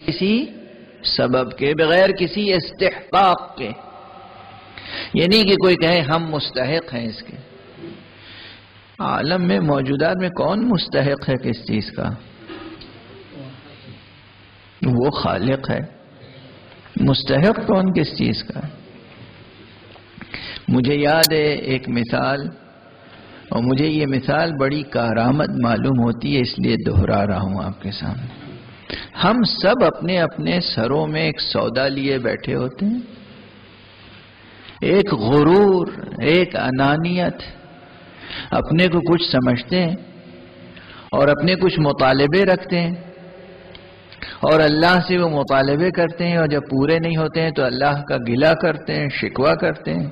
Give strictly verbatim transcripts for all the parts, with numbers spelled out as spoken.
کسی سبب کے، بغیر کسی استحقاق کے. یہ نہیں کہ کوئی کہے ہم مستحق ہیں اس کے. عالم میں موجودات میں کون مستحق ہے کس چیز کا؟ وہ خالق ہے. مستحق کون کس چیز کا؟ مجھے یاد ہے ایک مثال، اور مجھے یہ مثال بڑی کارآمد معلوم ہوتی ہے، اس لیے دہرا رہا ہوں آپ کے سامنے. ہم سب اپنے اپنے سروں میں ایک سودا لیے بیٹھے ہوتے ہیں، ایک غرور، ایک انانیت. اپنے کو کچھ سمجھتے ہیں اور اپنے کچھ مطالبے رکھتے ہیں، اور اللہ سے وہ مطالبے کرتے ہیں، اور جب پورے نہیں ہوتے ہیں تو اللہ کا گلہ کرتے ہیں، شکوہ کرتے ہیں.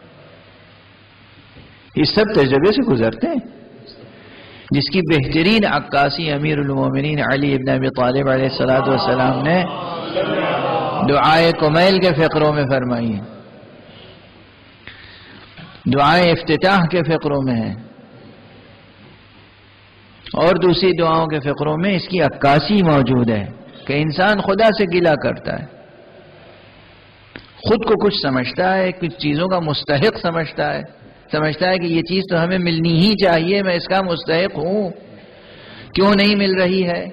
یہ سب تجربے سے گزرتے ہیں، جس کی بہترین عکاسی امیر المومنین علی ابن ابی طالب علیہ الصلوۃ والسلام نے دعائے کمیل کے فقروں میں فرمائی ہے، دعائے افتتاح کے فقروں میں ہے، اور دوسری دعاؤں کے فقروں میں اس کی عکاسی موجود ہے کہ انسان خدا سے گلہ کرتا ہے، خود کو کچھ سمجھتا ہے، کچھ چیزوں کا مستحق سمجھتا ہے، سمجھتا ہے کہ یہ چیز تو ہمیں ملنی ہی چاہیے، میں اس کا مستحق ہوں، کیوں نہیں مل رہی ہے؟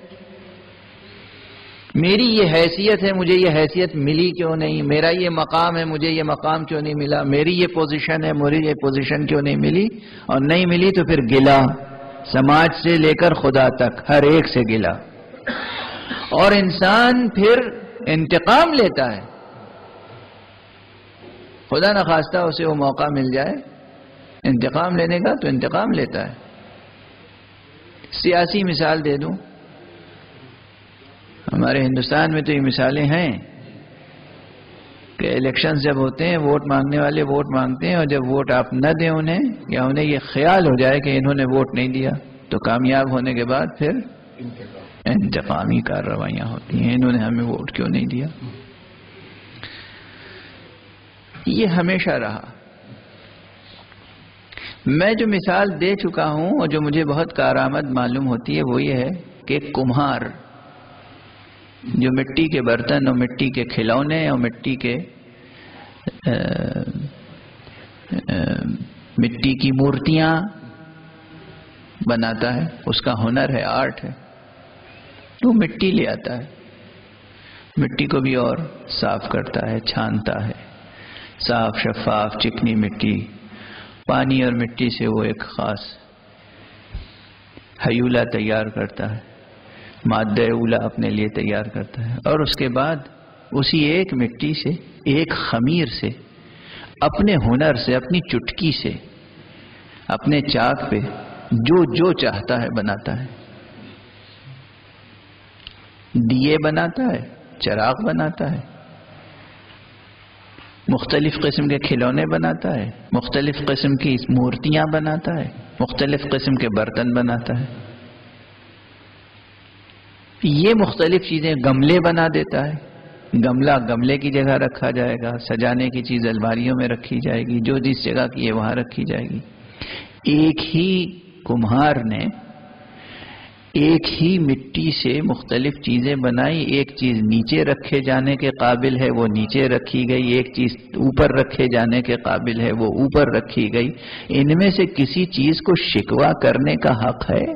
میری یہ حیثیت ہے، مجھے یہ حیثیت ملی کیوں نہیں؟ میرا یہ مقام ہے، مجھے یہ مقام کیوں نہیں ملا؟ میری یہ پوزیشن ہے، مجھے یہ پوزیشن کیوں نہیں ملی؟ اور نہیں ملی تو پھر گلہ، سماج سے لے کر خدا تک ہر ایک سے گلہ. اور انسان پھر انتقام لیتا ہے، خدا نخواستہ اسے وہ موقع مل جائے انتقام لینے کا تو انتقام لیتا ہے. سیاسی مثال دے دوں، ہمارے ہندوستان میں تو یہ مثالیں ہیں کہ الیکشن جب ہوتے ہیں ووٹ مانگنے والے ووٹ مانگتے ہیں، اور جب ووٹ آپ نہ دیں انہیں، یا انہیں یہ خیال ہو جائے کہ انہوں نے ووٹ نہیں دیا، تو کامیاب ہونے کے بعد پھر انتقامی کارروائیاں ہوتی ہیں، انہوں نے ہمیں ووٹ کیوں نہیں دیا. یہ ہمیشہ رہا. میں جو مثال دے چکا ہوں اور جو مجھے بہت کارآمد معلوم ہوتی ہے وہ یہ ہے کہ کمہار جو مٹی کے برتن اور مٹی کے کھلونے اور مٹی کے آ, آ, مٹی کی مورتیاں بناتا ہے، اس کا ہنر ہے، آرٹ ہے. تو مٹی لے آتا ہے، مٹی کو بھی اور صاف کرتا ہے، چھانتا ہے، صاف شفاف چکنی مٹی، پانی اور مٹی سے وہ ایک خاص ہیولہ تیار کرتا ہے، مادہ اولا اپنے لیے تیار کرتا ہے، اور اس کے بعد اسی ایک مٹی سے، ایک خمیر سے، اپنے ہنر سے، اپنی چٹکی سے، اپنے چاک پہ جو جو چاہتا ہے بناتا ہے. دیے بناتا ہے، چراغ بناتا ہے، مختلف قسم کے کھلونے بناتا ہے، مختلف قسم کی مورتیاں بناتا ہے، مختلف قسم کے برتن بناتا ہے. یہ مختلف چیزیں، گملے بنا دیتا ہے، گملہ گملے کی جگہ رکھا جائے گا، سجانے کی چیز الماریوں میں رکھی جائے گی، جو جس جگہ کی ہے وہاں رکھی جائے گی. ایک ہی کمہار نے ایک ہی مٹی سے مختلف چیزیں بنائی. ایک چیز نیچے رکھے جانے کے قابل ہے وہ نیچے رکھی گئی، ایک چیز اوپر رکھے جانے کے قابل ہے وہ اوپر رکھی گئی. ان میں سے کسی چیز کو شکوہ کرنے کا حق ہے؟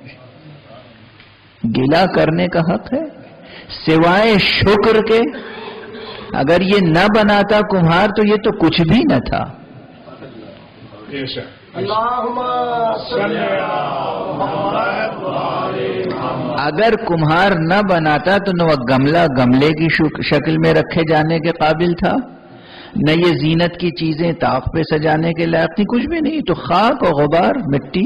گلہ کرنے کا حق ہے؟ سوائے شکر کے اگر یہ نہ بناتا کمہار تو یہ تو کچھ بھی نہ تھا. اگر کمہار نہ بناتا تو نہ وہ گملہ گملے کی شکل میں رکھے جانے کے قابل تھا، نہ یہ زینت کی چیزیں طاق پہ سجانے کے لائق تھی، کچھ بھی نہیں. تو خاک اور غبار، مٹی،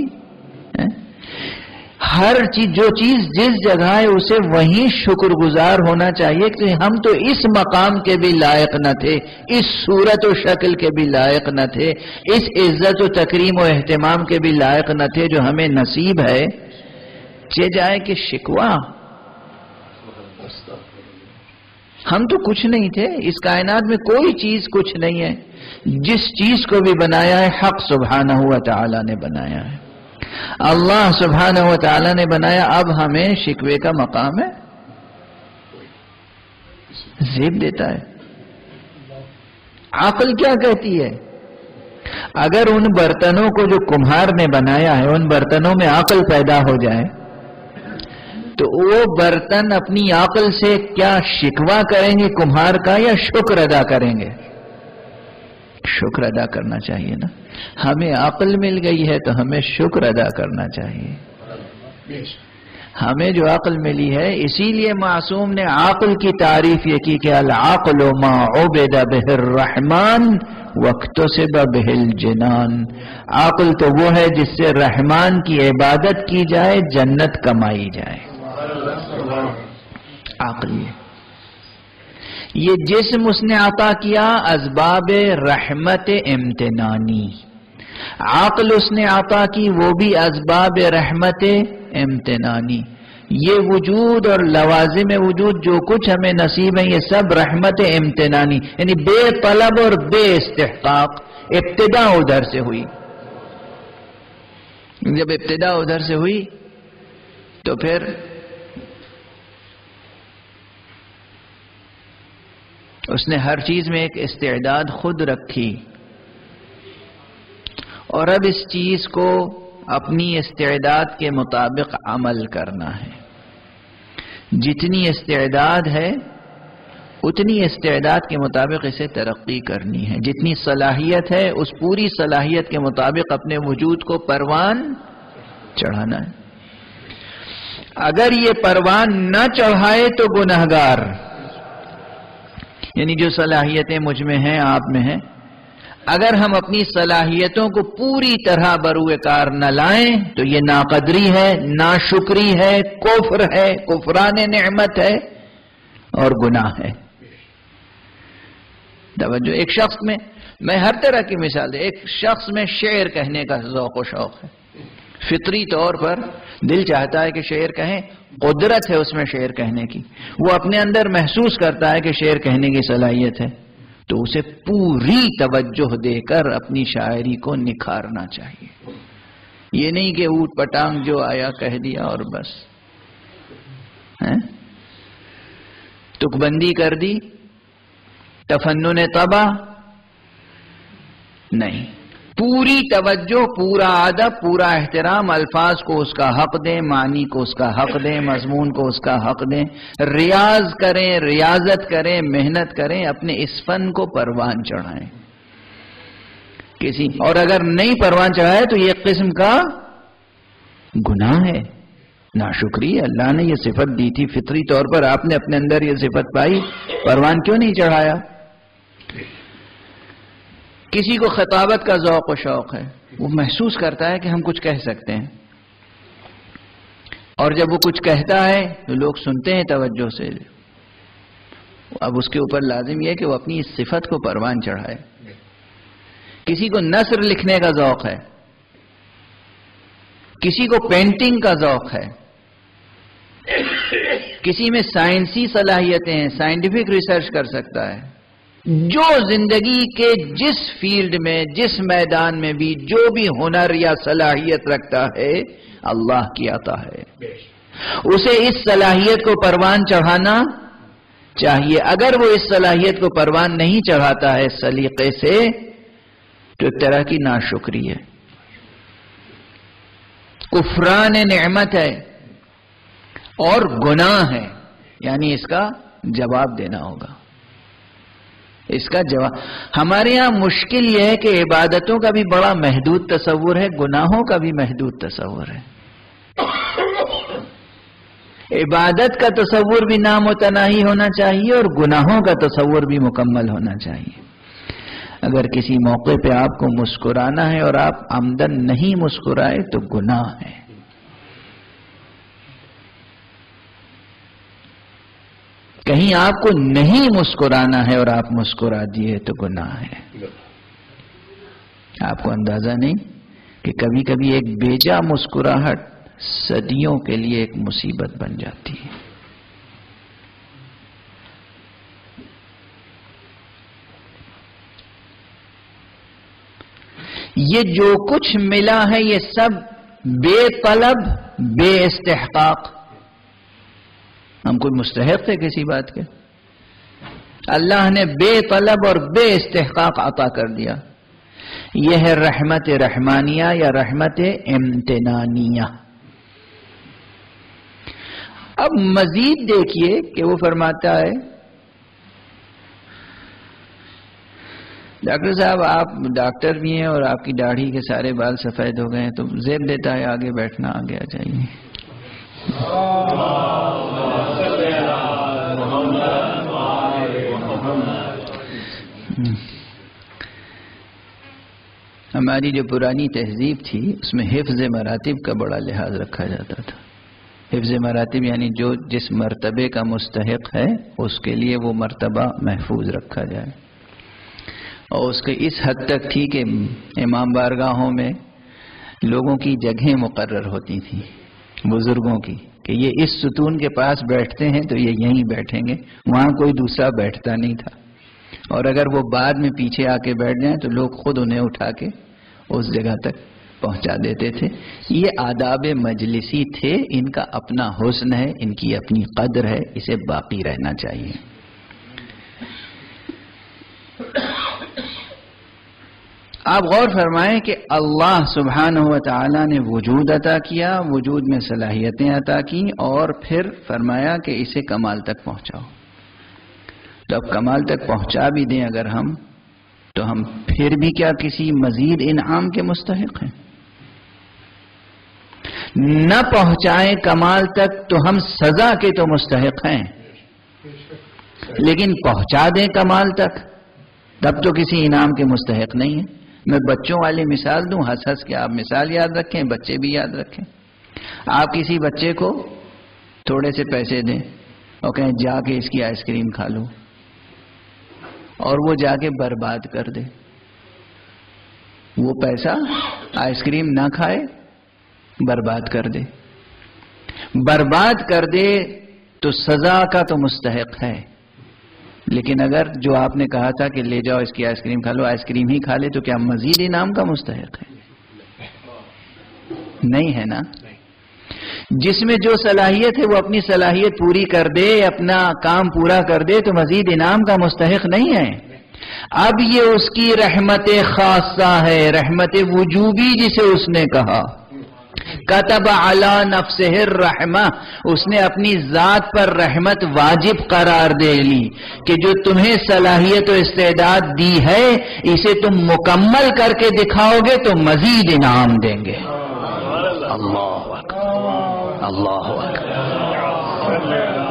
ہر چیز، جو چیز جس جگہ ہے اسے وہیں شکر گزار ہونا چاہیے کہ ہم تو اس مقام کے بھی لائق نہ تھے، اس صورت و شکل کے بھی لائق نہ تھے، اس عزت و تکریم و اہتمام کے بھی لائق نہ تھے جو ہمیں نصیب ہے. چہ جائے کہ شکوہ، ہم تو کچھ نہیں تھے، اس کائنات میں کوئی چیز کچھ نہیں ہے. جس چیز کو بھی بنایا ہے حق سبحانہ و تعالی نے بنایا ہے، اللہ سبحانہ و تعالی نے بنایا. اب ہمیں شکوے کا مقام ہے؟ زیب دیتا ہے. عقل کیا کہتی ہے؟ اگر ان برتنوں کو جو کمہار نے بنایا ہے ان برتنوں میں عقل پیدا ہو جائے تو وہ برتن اپنی عقل سے کیا شکوہ کریں گے کمہار کا یا شکر ادا کریں گے؟ شکر ادا کرنا چاہیے نا. ہمیں عقل مل گئی ہے تو ہمیں شکر ادا کرنا چاہیے. ہمیں جو عقل ملی ہے اسی لیے معصوم نے عقل کی تعریف یہ کی کہ العقل ما عبد بہ الرحمن واکتسب بہ الجنان. عقل تو وہ ہے جس سے رحمان کی عبادت کی جائے جنت کمائی جائے. عقل یہ یہ جسم اس نے عطا کیا اسباب رحمت امتنانی. عقل اس نے عطا کی وہ بھی اسباب رحمت امتنانی. یہ وجود اور لوازم وجود جو کچھ ہمیں نصیب ہے یہ سب رحمت امتنانی یعنی بے طلب اور بے استحقاق. ابتدا ادھر سے ہوئی. جب ابتدا ادھر سے ہوئی تو پھر اس نے ہر چیز میں ایک استعداد خود رکھی اور اب اس چیز کو اپنی استعداد کے مطابق عمل کرنا ہے. جتنی استعداد ہے اتنی استعداد کے مطابق اسے ترقی کرنی ہے. جتنی صلاحیت ہے اس پوری صلاحیت کے مطابق اپنے وجود کو پروان چڑھانا ہے. اگر یہ پروان نہ چڑھائے تو گنہگار. یعنی جو صلاحیتیں مجھ میں ہیں آپ میں ہیں اگر ہم اپنی صلاحیتوں کو پوری طرح بروئے کار نہ لائیں تو یہ ناقدری ہے، ناشکری ہے، کفر ہے، کفران نعمت ہے اور گناہ ہے. توجہ. ایک شخص میں میں ہر طرح کی مثال دے. ایک شخص میں شعر کہنے کا ذوق و شوق ہے. فطری طور پر دل چاہتا ہے کہ شعر کہیں، قدرت ہے اس میں شعر کہنے کی. وہ اپنے اندر محسوس کرتا ہے کہ شعر کہنے کی صلاحیت ہے تو اسے پوری توجہ دے کر اپنی شاعری کو نکھارنا چاہیے. یہ نہیں کہ اوٹ پٹانگ جو آیا کہہ دیا اور بس تک بندی کر دی، تفنن طبع نہیں. پوری توجہ، پورا ادب، پورا احترام. الفاظ کو اس کا حق دیں، معنی کو اس کا حق دیں، مضمون کو اس کا حق دیں. ریاض کریں، ریاضت کریں، محنت کریں، اپنے اس فن کو پروان چڑھائیں. کسی اور اگر نہیں پروان چڑھائے تو یہ ایک قسم کا گناہ ہے، ناشکری. اللہ نے یہ صفت دی تھی فطری طور پر، آپ نے اپنے اندر یہ صفت پائی، پروان کیوں نہیں چڑھایا؟ کسی کو خطابت کا ذوق و شوق ہے، وہ محسوس کرتا ہے کہ ہم کچھ کہہ سکتے ہیں اور جب وہ کچھ کہتا ہے تو لوگ سنتے ہیں توجہ سے. اب اس کے اوپر لازم یہ کہ وہ اپنی اس صفت کو پروان چڑھائے. کسی کو نثر لکھنے کا ذوق ہے، کسی کو پینٹنگ کا ذوق ہے، کسی میں سائنسی صلاحیتیں ہیں، سائنٹیفک ریسرچ کر سکتا ہے. جو زندگی کے جس فیلڈ میں، جس میدان میں بھی جو بھی ہنر یا صلاحیت رکھتا ہے اللہ کی عطا ہے. اسے اس صلاحیت کو پروان چڑھانا چاہیے. اگر وہ اس صلاحیت کو پروان نہیں چڑھاتا ہے سلیقے سے تو ایک طرح کی ناشکری ہے، کفران نعمت ہے اور گناہ ہے. یعنی اس کا جواب دینا ہوگا. اس کا جواب ہمارے یہاں مشکل یہ ہے کہ عبادتوں کا بھی بڑا محدود تصور ہے، گناہوں کا بھی محدود تصور ہے. عبادت کا تصور بھی نامتناہی ہونا چاہیے اور گناہوں کا تصور بھی مکمل ہونا چاہیے. اگر کسی موقع پہ آپ کو مسکرانا ہے اور آپ عمدن نہیں مسکرائے تو گناہ ہے. کہیں آپ کو نہیں مسکرانا ہے اور آپ مسکرا دیے تو گناہ ہے. آپ کو اندازہ نہیں کہ کبھی کبھی ایک بیجا مسکراہٹ صدیوں کے لیے ایک مصیبت بن جاتی ہے. یہ جو کچھ ملا ہے یہ سب بے طلب، بے استحقاق. ہم کوئی مستحق تھے کسی بات کے؟ اللہ نے بے طلب اور بے استحقاق عطا کر دیا. یہ ہے رحمت رحمانیہ یا رحمت امتنانیہ. اب مزید دیکھیے کہ وہ فرماتا ہے ڈاکٹر صاحب آپ ڈاکٹر بھی ہیں اور آپ کی داڑھی کے سارے بال سفید ہو گئے ہیں تو زیب دیتا ہے آگے بیٹھنا, آگے آ جائیے. ہماری جو پرانی تہذیب تھی اس میں حفظ مراتب کا بڑا لحاظ رکھا جاتا تھا. حفظ مراتب یعنی جو جس مرتبے کا مستحق ہے اس کے لیے وہ مرتبہ محفوظ رکھا جائے. اور اس کے اس حد تک تھی کہ امام بارگاہوں میں لوگوں کی جگہیں مقرر ہوتی تھیں بزرگوں کی کہ یہ اس ستون کے پاس بیٹھتے ہیں تو یہ یہیں بیٹھیں گے, وہاں کوئی دوسرا بیٹھتا نہیں تھا. اور اگر وہ بعد میں پیچھے آ کے بیٹھ جائیں تو لوگ خود انہیں اٹھا کے اس جگہ تک پہنچا دیتے تھے. یہ آداب مجلسی تھے, ان کا اپنا حسن ہے, ان کی اپنی قدر ہے, اسے باقی رہنا چاہیے. آپ غور فرمائیں کہ اللہ سبحانہ و تعالی نے وجود عطا کیا, وجود میں صلاحیتیں عطا کی اور پھر فرمایا کہ اسے کمال تک پہنچاؤ. تو اب کمال تک پہنچا بھی دیں اگر ہم تو ہم پھر بھی کیا کسی مزید انعام کے مستحق ہیں؟ نہ پہنچائیں کمال تک تو ہم سزا کے تو مستحق ہیں, لیکن پہنچا دیں کمال تک تب تو کسی انعام کے مستحق نہیں ہیں. میں بچوں والی مثال دوں, ہنس ہنس کے آپ مثال یاد رکھیں, بچے بھی یاد رکھیں. آپ کسی بچے کو تھوڑے سے پیسے دیں اور کہیں جا کے اس کی آئس کریم کھا لو, اور وہ جا کے برباد کر دے. وہ پیسہ آئس کریم نہ کھائے, برباد کر دے. برباد کر دے تو سزا کا تو مستحق ہے, لیکن اگر جو آپ نے کہا تھا کہ لے جاؤ اس کی آئس کریم کھا لو, آئس کریم ہی کھا لے تو کیا مزید انعام کا مستحق ہے؟ نہیں ہے نا. جس میں جو صلاحیت ہے وہ اپنی صلاحیت پوری کر دے, اپنا کام پورا کر دے تو مزید انعام کا مستحق نہیں ہے. اب یہ اس کی رحمت خاصہ ہے, رحمت وجوبی جسے اس نے کہا. کتب علی نفسہ الرحمہ, اس نے اپنی ذات پر رحمت واجب قرار دے لی کہ جو تمہیں صلاحیت و استعداد دی ہے اسے تم مکمل کر کے دکھاؤ گے تو مزید انعام دیں گے. اللہ اکبر, اللہ اکبر.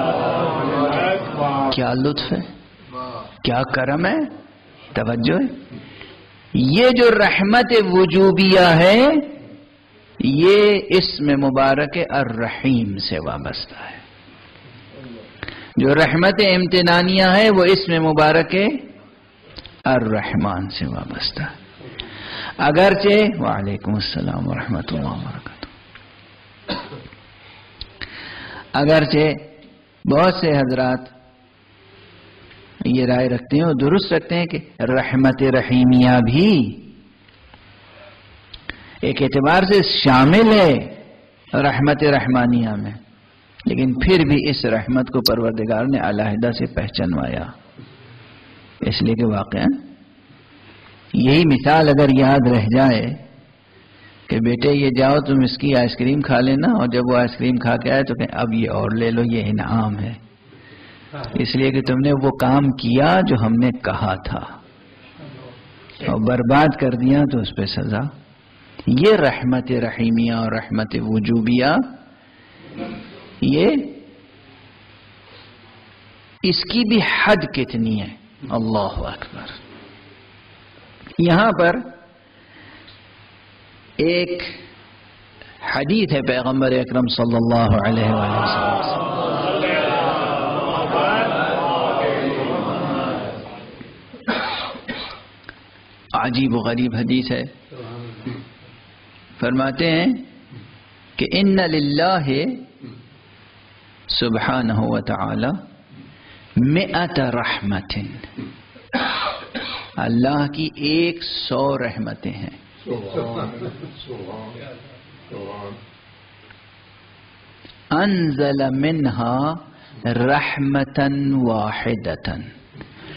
کیا لطف ہے, کیا کرم ہے, توجہ ہے. یہ جو رحمت وجوبیہ ہے یہ اسم مبارک الرحیم سے وابستہ ہے. جو رحمت امتنانیہ ہے وہ اسم مبارک الرحمن سے وابستہ ہے. اگرچہ وعلیکم السلام ورحمۃ اللہ وبرکاتہ, اگرچہ بہت سے حضرات یہ رائے رکھتے ہیں اور درست رکھتے ہیں کہ رحمت رحیمیہ بھی ایک اعتبار سے شامل ہے رحمت رحمانیہ میں, لیکن پھر بھی اس رحمت کو پروردگار نے علیحدہ سے پہچانوایا, اس لیے کہ واقعا یہی مثال اگر یاد رہ جائے کہ بیٹے یہ جاؤ تم اس کی آئس کریم کھا لینا, اور جب وہ آئس کریم کھا کے آئے تو کہیں اب یہ اور لے لو, یہ انعام ہے, اس لیے کہ تم نے وہ کام کیا جو ہم نے کہا تھا, اور برباد کر دیا تو اس پہ سزا. یہ رحمت رحیمیہ اور رحمت وجوبیہ یہ اس کی بھی حد کتنی ہے. اللہ اکبر. یہاں پر ایک حدیث ہے پیغمبر اکرم صلی اللہ علیہ وآلہ وسلم, عجیب و غریب حدیث ہے. فرماتے ہیں کہ ان للہ سبحانہ و تعالی مئت رحمت, اللہ کی ایک سو رحمتیں ہیں. انزل منها رحمتا واحدتا,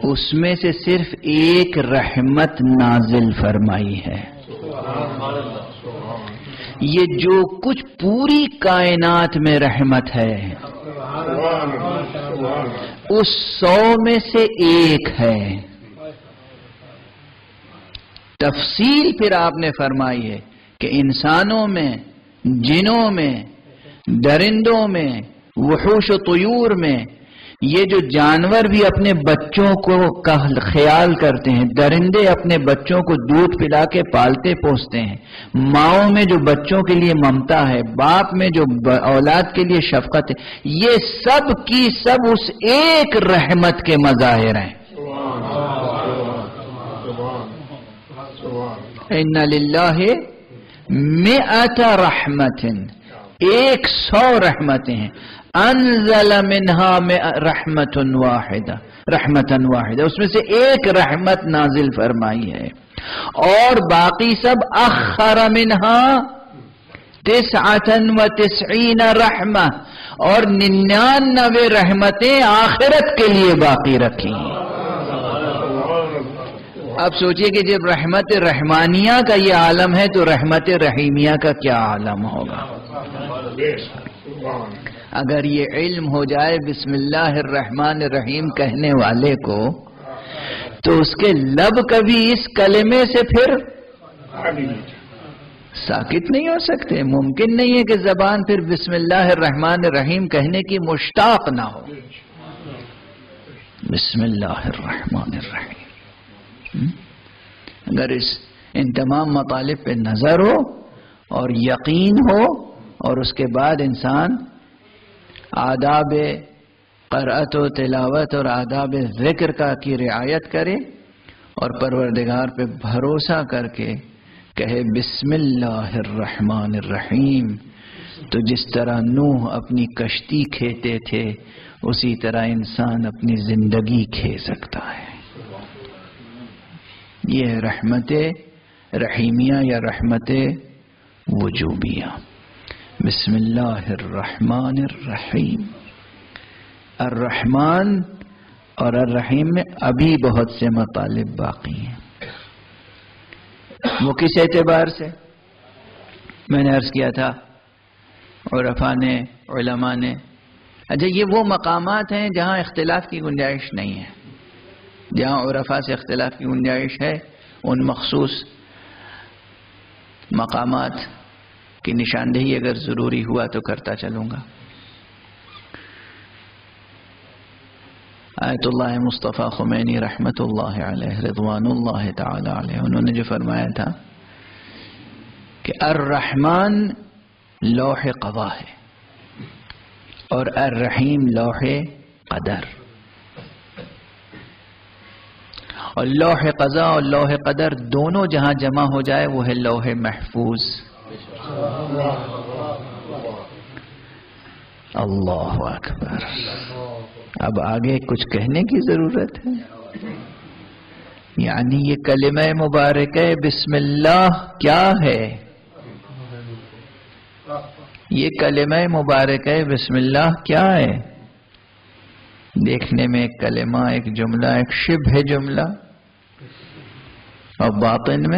اس میں سے صرف ایک رحمت نازل فرمائی ہے. یہ جو کچھ پوری کائنات میں رحمت ہے اس سو میں سے ایک ہے. تفصیل پھر آپ نے فرمائی ہے کہ انسانوں میں، جنوں میں، درندوں میں، وحوش و طیور میں، یہ جو جانور بھی اپنے بچوں کو کا خیال کرتے ہیں، درندے اپنے بچوں کو دودھ پلا کے پالتے پوستے ہیں، ماؤں میں جو بچوں کے لیے ممتا ہے، باپ میں جو اولاد کے لیے شفقت ہے، یہ سب کی سب اس ایک رحمت کے مظاہر ہیں. ان للہ مئۃ رحمت، ایک سو رحمتیں ہیں. انزل منها رحمت واحدہ، رحمتا واحدہ، اس میں سے ایک رحمت نازل فرمائی ہے، اور باقی سب اخر منها تسعة وتسعین رحمہ، اور ننانوے رحمتیں آخرت کے لیے باقی رکھی ہیں. اب سوچئے کہ جب رحمت رحمانیہ کا یہ عالم ہے تو رحمت رحیمیہ کا کیا عالم ہوگا. اگر یہ علم ہو جائے بسم اللہ الرحمن الرحیم کہنے والے کو، تو اس کے لب کبھی اس کلمے سے پھر ساکت نہیں ہو سکتے. ممکن نہیں ہے کہ زبان پھر بسم اللہ الرحمن الرحیم کہنے کی مشتاق نہ ہو. بسم اللہ الرحمن الرحیم. اگر اس ان تمام مطالب پہ نظر ہو اور یقین ہو، اور اس کے بعد انسان آداب قرأت و تلاوت اور آداب ذکر کا کی رعایت کرے اور پروردگار پہ بھروسہ کر کے کہے بسم اللہ الرحمن الرحیم، تو جس طرح نوح اپنی کشتی کھیتے تھے اسی طرح انسان اپنی زندگی کھے سکتا ہے. یہ رحمت رحیمیہ یا رحمت وجوبیہ. بسم اللہ الرحمن الرحیم. الرحمن اور الرحیم میں ابھی بہت سے مطالب باقی ہیں. وہ کس اعتبار سے؟ میں نے عرض کیا تھا عرفاء نے، علماء نے، اچھا یہ وہ مقامات ہیں جہاں اختلاف کی گنجائش نہیں ہے. جہاں عرفاء سے اختلاف کی گنجائش ہے ان مخصوص مقامات کی نشاندہی اگر ضروری ہوا تو کرتا چلوں گا. آیت اللہ مصطفیٰ خمینی رحمت اللہ علیہ رضوان اللہ تعالی علیہ، انہوں نے جو فرمایا تھا کہ الرحمن لوح قضا ہے اور الرحیم لوح قدر، اور لوح قضا اور لوح قدر دونوں جہاں جمع ہو جائے وہ ہے لوح محفوظ. اللہ اکبر. اب آگے کچھ کہنے کی ضرورت ہے؟ یعنی یہ کلمہ مبارکہ بسم اللہ کیا ہے؟ یہ کلمہ مبارکہ بسم اللہ کیا ہے؟ دیکھنے میں ایک کلمہ، ایک جملہ، ایک شبہ جملہ، اور باطن میں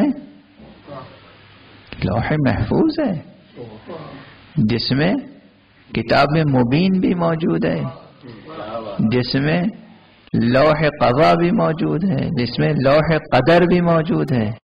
لوح محفوظ ہے جس میں کتاب میں مبین بھی موجود ہے، جس میں لوح قضا بھی موجود ہے، جس میں لوح قدر بھی موجود ہے.